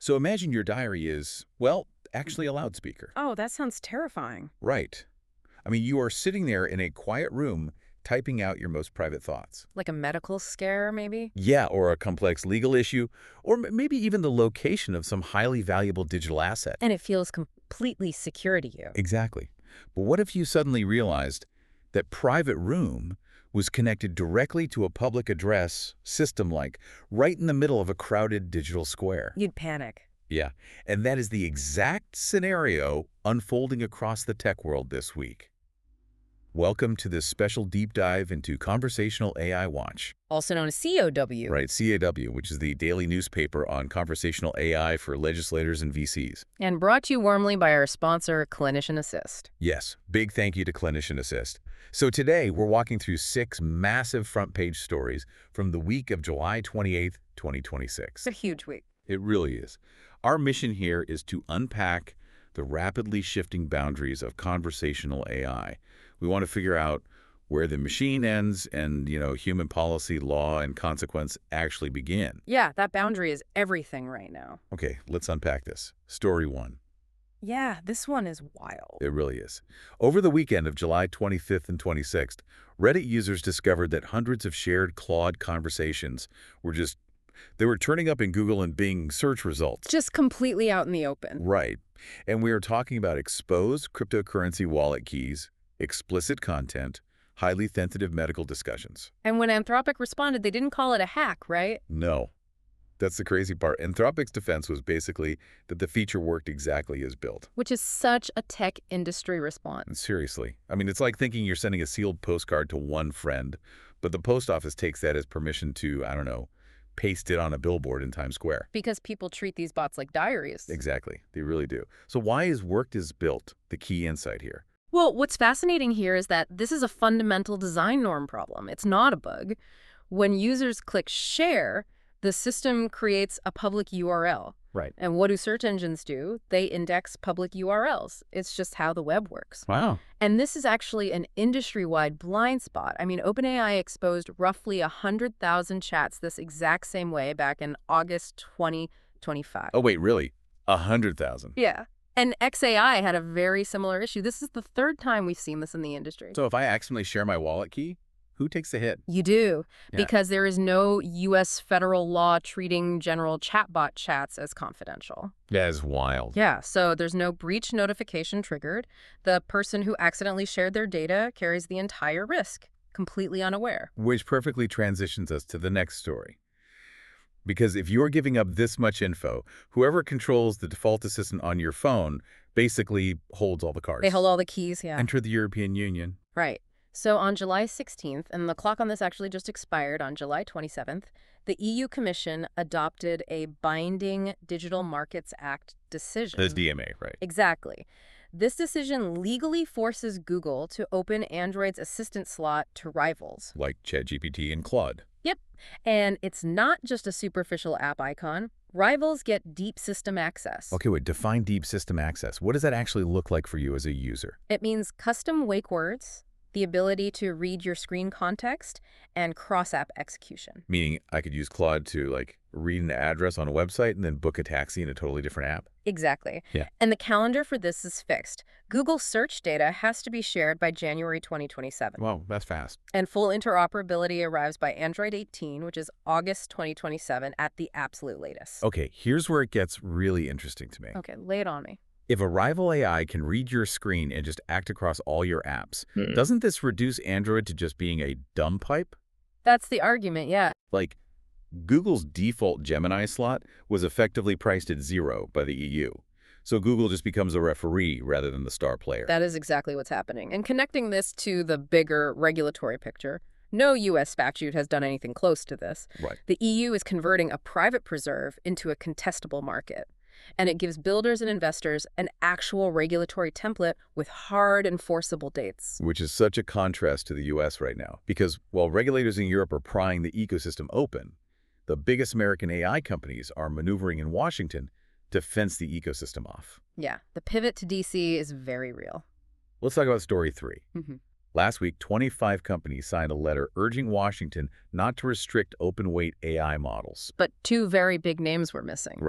So imagine your diary is, well, actually a loudspeaker. Oh, that sounds terrifying. Right. I mean, you are sitting there in a quiet room typing out your most private thoughts. Like a medical scare, maybe? Yeah, or a complex legal issue, or maybe even the location of some highly valuable digital asset. And it feels completely secure to you. Exactly. But what if you suddenly realized that private room was connected directly to a public address system, like right in the middle of a crowded digital square? You'd panic. Yeah, and that is the exact scenario unfolding across the tech world this week. Welcome to this special deep dive into Conversational AI Watch. Also known as COW. Right, CAW, which is the daily newspaper on conversational AI for legislators and VCs. And brought to you warmly by our sponsor, Clinician Assist. Yes, big thank you to Clinician Assist. So today, we're walking through 6 massive front-page stories from the week of July 28th, 2026. It's a huge week. It really is. Our mission here is to unpack the rapidly shifting boundaries of conversational AI. We want to figure out where the machine ends and, human policy, law, and consequence actually begin. Yeah, that boundary is everything right now. Okay, let's unpack this. Story 1. Yeah, this one is wild. It really is. Over the weekend of July 25th and 26th, Reddit users discovered that hundreds of shared Claude conversations they were turning up in Google and Bing search results. Just completely out in the open. Right. And we are talking about exposed cryptocurrency wallet keys, explicit content, highly sensitive medical discussions. And when Anthropic responded, they didn't call it a hack, right? No. That's the crazy part. Anthropic's defense was basically that the feature worked exactly as built. Which is such a tech industry response. And seriously. I mean, it's like thinking you're sending a sealed postcard to one friend, but the post office takes that as permission to, paste it on a billboard in Times Square. Because people treat these bots like diaries. Exactly. They really do. So why is worked as built the key insight here? Well, what's fascinating here is that this is a fundamental design norm problem. It's not a bug. When users click share, the system creates a public URL. Right. And what do search engines do? They index public URLs. It's just how the web works. Wow. And this is actually an industry-wide blind spot. I mean, OpenAI exposed roughly 100,000 chats this exact same way back in August 2025. Oh, wait, really? 100,000? Yeah. And XAI had a very similar issue. This is the third time we've seen this in the industry. So if I accidentally share my wallet key, who takes the hit? You do, Yeah. because there is no U.S. federal law treating general chatbot chats as confidential. That is wild. Yeah, so there's no breach notification triggered. The person who accidentally shared their data carries the entire risk, completely unaware. Which perfectly transitions us to the next story. Because if you're giving up this much info, whoever controls the default assistant on your phone basically holds all the cards. They hold all the keys, yeah. Enter the European Union. Right. So on July 16th, and the clock on this actually just expired on July 27th, the EU Commission adopted a binding Digital Markets Act decision. That's DMA, right? Exactly. This decision legally forces Google to open Android's assistant slot to rivals. Like ChatGPT and Claude. Yep. And it's not just a superficial app icon. Rivals get deep system access. Okay, wait, define deep system access. What does that actually look like for you as a user? It means custom wake words, the ability to read your screen context, and cross-app execution. Meaning I could use Claude to, read an address on a website and then book a taxi in a totally different app? Exactly. Yeah. And the calendar for this is fixed. Google search data has to be shared by January 2027. Wow, that's fast. And full interoperability arrives by Android 18, which is August 2027 at the absolute latest. Okay, here's where it gets really interesting to me. Okay, lay it on me. If a rival AI can read your screen and just act across all your apps, doesn't this reduce Android to just being a dumb pipe? That's the argument, yeah. Like, Google's default Gemini slot was effectively priced at 0 by the EU. So Google just becomes a referee rather than the star player. That is exactly what's happening. And connecting this to the bigger regulatory picture, no U.S. statute has done anything close to this. Right. The EU is converting a private preserve into a contestable market. And it gives builders and investors an actual regulatory template with hard enforceable dates. Which is such a contrast to the U.S. right now. Because while regulators in Europe are prying the ecosystem open, the biggest American AI companies are maneuvering in Washington to fence the ecosystem off. Yeah, the pivot to D.C. is very real. Let's talk about story 3. Mm-hmm. Last week, 25 companies signed a letter urging Washington not to restrict open-weight AI models. But two very big names were missing. Right.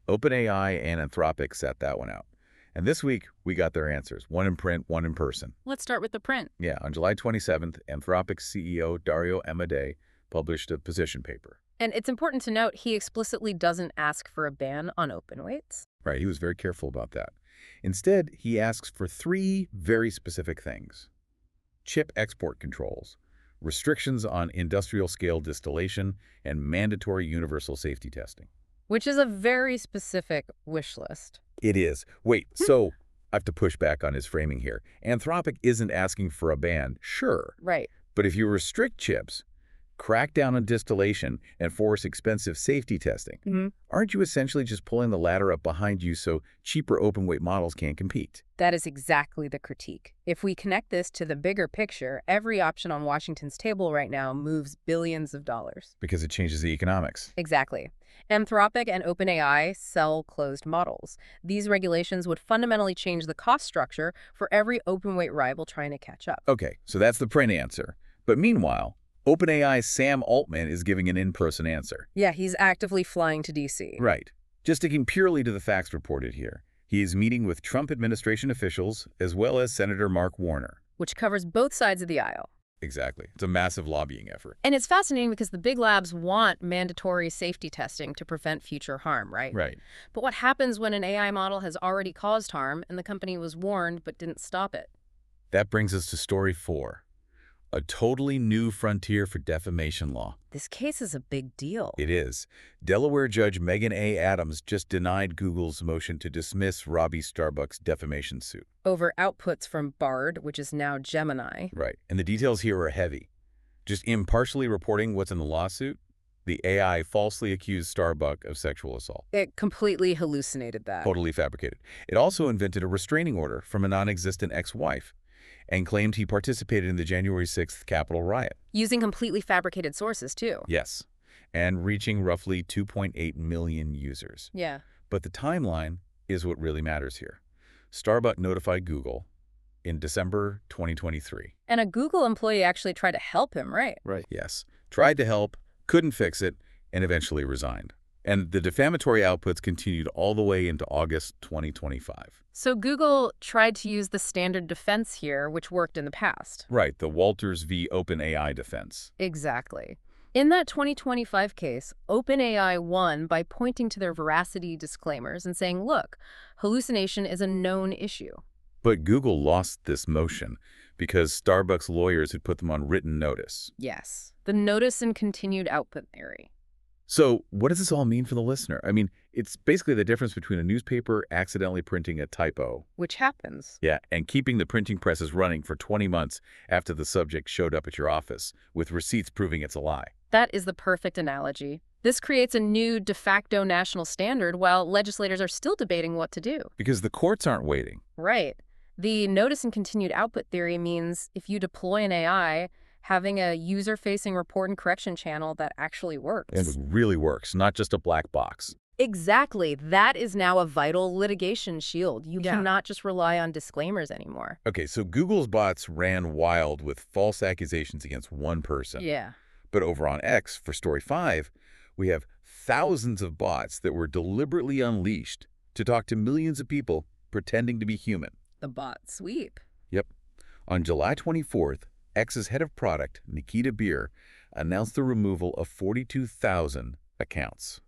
OpenAI and Anthropic sat that one out. And this week, we got their answers, one in print, one in person. Let's start with the print. Yeah, on July 27th, Anthropic's CEO Dario Amodei published a position paper. And it's important to note he explicitly doesn't ask for a ban on open weights. Right, he was very careful about that. Instead, he asks for 3 very specific things: chip export controls, restrictions on industrial-scale distillation, and mandatory universal safety testing. Which is a very specific wish list. It is. Wait, so I have to push back on his framing here. Anthropic isn't asking for a ban, sure. Right. But if you restrict chips, crack down on distillation, and force expensive safety testing, aren't you essentially just pulling the ladder up behind you so cheaper open-weight models can't compete? That is exactly the critique. If we connect this to the bigger picture, every option on Washington's table right now moves billions of dollars. Because it changes the economics. Exactly. Anthropic and OpenAI sell closed models. These regulations would fundamentally change the cost structure for every open-weight rival trying to catch up. Okay, so that's the print answer. But meanwhile, OpenAI's Sam Altman is giving an in-person answer. Yeah, he's actively flying to D.C. Right. Just sticking purely to the facts reported here. He is meeting with Trump administration officials as well as Senator Mark Warner. Which covers both sides of the aisle. Exactly. It's a massive lobbying effort. And it's fascinating because the big labs want mandatory safety testing to prevent future harm, right? Right. But what happens when an AI model has already caused harm and the company was warned but didn't stop it? That brings us to story 4. A totally new frontier for defamation law. This case is a big deal. It is. Delaware Judge Megan A. Adams just denied Google's motion to dismiss Robbie Starbuck's defamation suit. Over outputs from Bard, which is now Gemini. Right. And the details here are heavy. Just impartially reporting what's in the lawsuit, the AI falsely accused Starbuck of sexual assault. It completely hallucinated that. Totally fabricated. It also invented a restraining order from a non-existent ex-wife and claimed he participated in the January 6th Capitol riot. Using completely fabricated sources, too. Yes, and reaching roughly 2.8 million users. Yeah. But the timeline is what really matters here. Starbuck notified Google in December 2023. And a Google employee actually tried to help him, right? Right. Yes. Tried to help, couldn't fix it, and eventually resigned. And the defamatory outputs continued all the way into August 2025. So Google tried to use the standard defense here, which worked in the past. Right, the Walters v. OpenAI defense. Exactly. In that 2025 case, OpenAI won by pointing to their veracity disclaimers and saying, look, hallucination is a known issue. But Google lost this motion because Starbucks lawyers had put them on written notice. Yes, the notice and continued output theory. So what does this all mean for the listener? I mean, it's basically the difference between a newspaper accidentally printing a typo. Which happens. Yeah, and keeping the printing presses running for 20 months after the subject showed up at your office, with receipts proving it's a lie. That is the perfect analogy. This creates a new de facto national standard while legislators are still debating what to do. Because the courts aren't waiting. Right. The notice and continued output theory means if you deploy an AI, having a user-facing report and correction channel that actually works. And it really works, not just a black box. Exactly. That is now a vital litigation shield. You Yeah. cannot just rely on disclaimers anymore. Okay, so Google's bots ran wild with false accusations against one person. Yeah. But over on X, for Story 5, we have thousands of bots that were deliberately unleashed to talk to millions of people pretending to be human. The bot sweep. Yep. On July 24th, X's head of product, Nikita Beer, announced the removal of 42,000 accounts.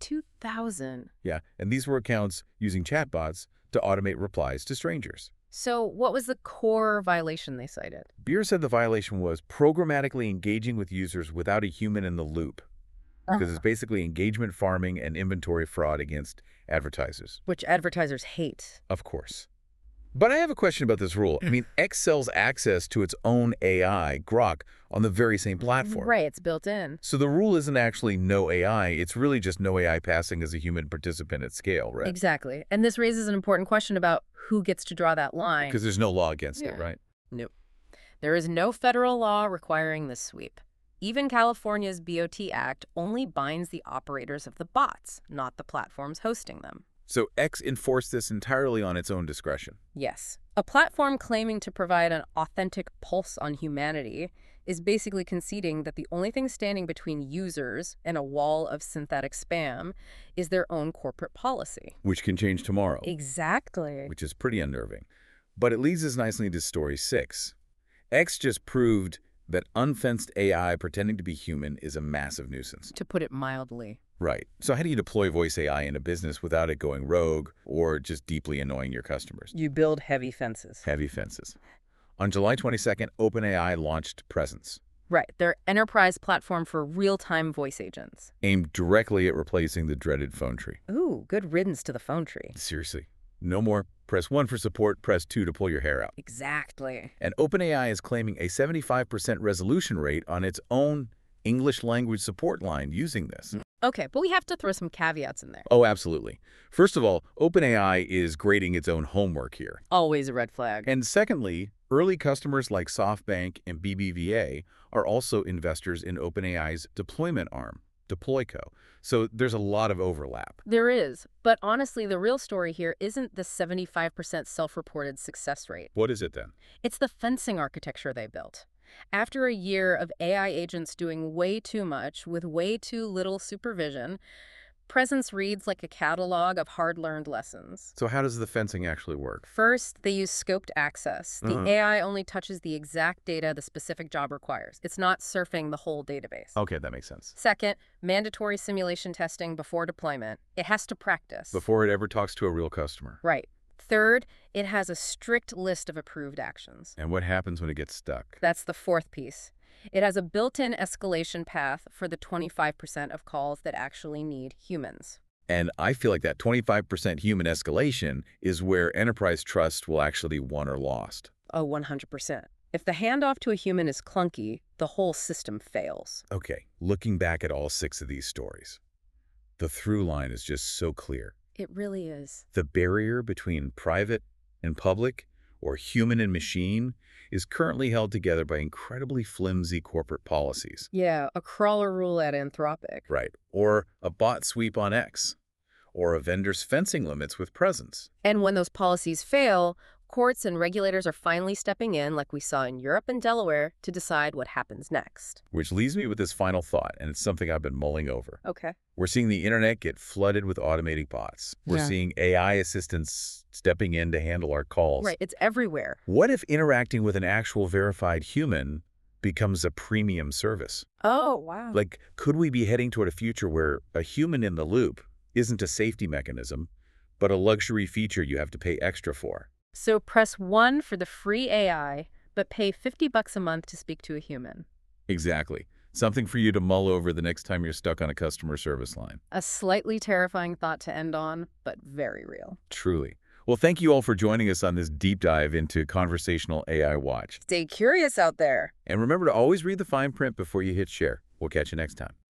42,000. Yeah, and these were accounts using chatbots to automate replies to strangers. So what was the core violation they cited? Beer said the violation was programmatically engaging with users without a human in the loop, because it's basically engagement farming and inventory fraud against advertisers. Which advertisers hate. Of course. But I have a question about this rule. I mean, X sells access to its own AI, Grok, on the very same platform. Right, it's built in. So the rule isn't actually no AI, it's really just no AI passing as a human participant at scale, right? Exactly. And this raises an important question about who gets to draw that line. Because there's no law against it, right? Nope. There is no federal law requiring this sweep. Even California's BOT Act only binds the operators of the bots, not the platforms hosting them. So X enforced this entirely on its own discretion. Yes. A platform claiming to provide an authentic pulse on humanity is basically conceding that the only thing standing between users and a wall of synthetic spam is their own corporate policy. Which can change tomorrow, Exactly. which is pretty unnerving. But it leads us nicely to story 6. X just proved that unfenced AI pretending to be human is a massive nuisance. To put it mildly. Right. So how do you deploy voice AI in a business without it going rogue or just deeply annoying your customers? You build heavy fences. Heavy fences. On July 22nd, OpenAI launched Presence, Right. Their enterprise platform for real-time voice agents. aimed directly at replacing the dreaded phone tree. Ooh, good riddance to the phone tree. Seriously. No more press 1 for support, press 2 to pull your hair out. Exactly. And OpenAI is claiming a 75% resolution rate on its own English language support line using this. Okay, but we have to throw some caveats in there. Oh, absolutely. First of all, OpenAI is grading its own homework here. Always a red flag. And secondly, early customers like SoftBank and BBVA are also investors in OpenAI's deployment arm, Deployco. So there's a lot of overlap. There is, but honestly, the real story here isn't the 75% self-reported success rate. What is it then? It's the fencing architecture they built. After a year of AI agents doing way too much with way too little supervision, Presence reads like a catalog of hard-learned lessons. So how does the fencing actually work? First, they use scoped access. The Uh-huh. AI only touches the exact data the specific job requires. It's not surfing the whole database. Okay, that makes sense. Second, mandatory simulation testing before deployment. It has to practice. Before it ever talks to a real customer. Right. Third, it has a strict list of approved actions. And what happens when it gets stuck? That's the fourth piece. It has a built-in escalation path for the 25% of calls that actually need humans. And I feel like that 25% human escalation is where enterprise trust will actually be won or lost. Oh, 100%. If the handoff to a human is clunky, the whole system fails. Okay, looking back at all 6 of these stories, the through line is just so clear. It really is. The barrier between private and public, or human and machine, is currently held together by incredibly flimsy corporate policies. Yeah, a crawler rule at Anthropic. Right. Or a bot sweep on X. Or a vendor's fencing limits with Presence. And when those policies fail, courts and regulators are finally stepping in, like we saw in Europe and Delaware, to decide what happens next. Which leaves me with this final thought, and it's something I've been mulling over. Okay. We're seeing the internet get flooded with automating bots. We're Yeah. seeing AI assistants stepping in to handle our calls. Right, it's everywhere. What if interacting with an actual verified human becomes a premium service? Oh, wow. Like, could we be heading toward a future where a human in the loop isn't a safety mechanism, but a luxury feature you have to pay extra for? So press 1 for the free AI, but pay $50 a month to speak to a human. Exactly. Something for you to mull over the next time you're stuck on a customer service line. A slightly terrifying thought to end on, but very real. Truly. Well, thank you all for joining us on this deep dive into conversational AI Watch. Stay curious out there. And remember to always read the fine print before you hit share. We'll catch you next time.